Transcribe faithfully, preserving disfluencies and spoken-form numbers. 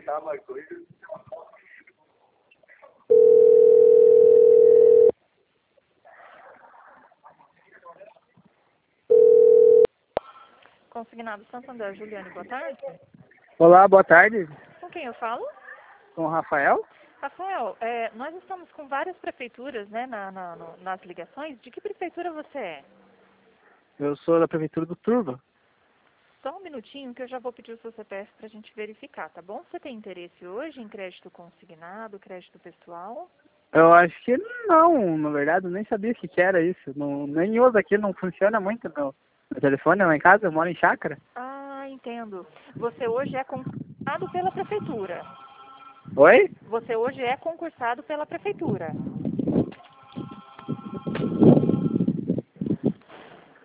Consignado Santander, Juliane, boa tarde. Olá, boa tarde. Com quem eu falo? Com o Rafael? Rafael, é, nós estamos com várias prefeituras, né, na, na, no, nas ligações. De que prefeitura você é? Eu sou da prefeitura do Turvo. Só um minutinho que eu já vou pedir o seu C P F para a gente verificar, tá bom? Você tem interesse hoje em crédito consignado, crédito pessoal? Eu acho que não, na verdade, eu nem sabia o que, que era isso. Não, nem uso aqui, não funciona muito meu, meu telefone lá em casa, eu moro em chácara. Ah, entendo. Você hoje é concursado pela prefeitura. Oi? Você hoje é concursado pela prefeitura.